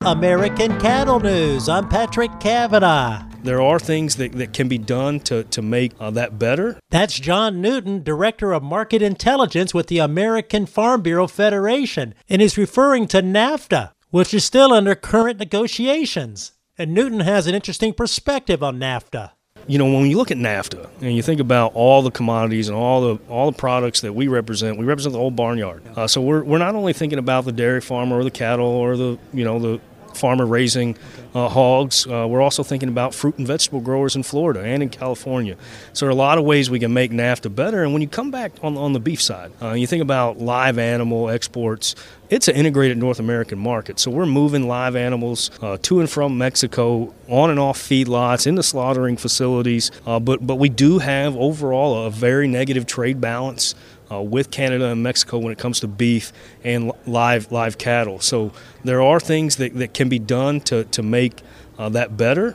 American Cattle News. I'm Patrick Cavanaugh. There are things that can be done to make that better. That's John Newton, Director of Market Intelligence with the American Farm Bureau Federation, and he's referring to NAFTA, which is still under current negotiations. And Newton has an interesting perspective on NAFTA. You know, when you look at NAFTA and you think about all the commodities and all the products that we represent the whole barnyard. So we're not only thinking about the dairy farmer or the cattle or the farmer raising hogs. We're also thinking about fruit and vegetable growers in Florida and in California. So there are a lot of ways we can make NAFTA better. And when you come back on the beef side, you think about live animal exports. It's an integrated North American market. So we're moving live animals to and from Mexico, on and off feedlots, into slaughtering facilities. But we do have overall a very negative trade balance with Canada and Mexico when it comes to beef and live cattle. So there are things that can be done to make that better,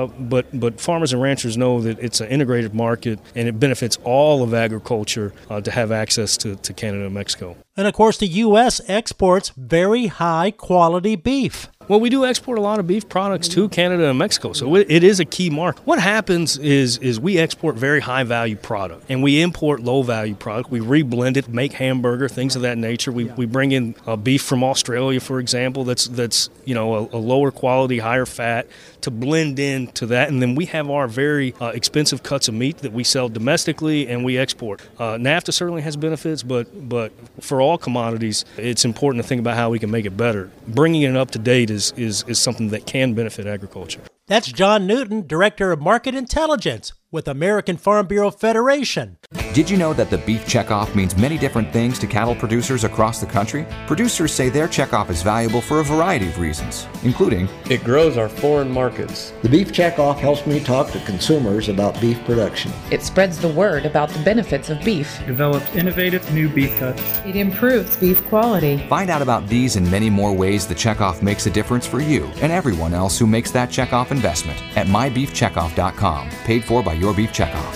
but farmers and ranchers know that it's an integrated market and it benefits all of agriculture to have access to Canada and Mexico. And of course, the U.S. exports very high quality beef. Well, we do export a lot of beef products to Canada and Mexico, so it is a key market. What happens is we export very high-value product, and we import low-value product. We reblend it, make hamburger, things of that nature. We bring in beef from Australia, for example, that's a lower quality, higher fat, to blend into that, and then we have our very expensive cuts of meat that we sell domestically and we export. NAFTA certainly has benefits, but for all commodities, it's important to think about how we can make it better. Bringing it up to date is something that can benefit agriculture. That's John Newton, Director of Market Intelligence with American Farm Bureau Federation. Did you know that the beef checkoff means many different things to cattle producers across the country? Producers say their checkoff is valuable for a variety of reasons, including it grows our foreign markets. The beef checkoff helps me talk to consumers about beef production. It spreads the word about the benefits of beef. Develops innovative new beef cuts. It improves beef quality. Find out about these and many more ways the checkoff makes a difference for you and everyone else who makes that checkoff investment at mybeefcheckoff.com, paid for by Your Beef Checkoff.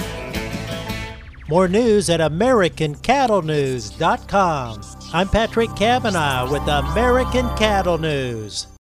More news at AmericanCattleNews.com. I'm Patrick Cavanaugh with American Cattle News.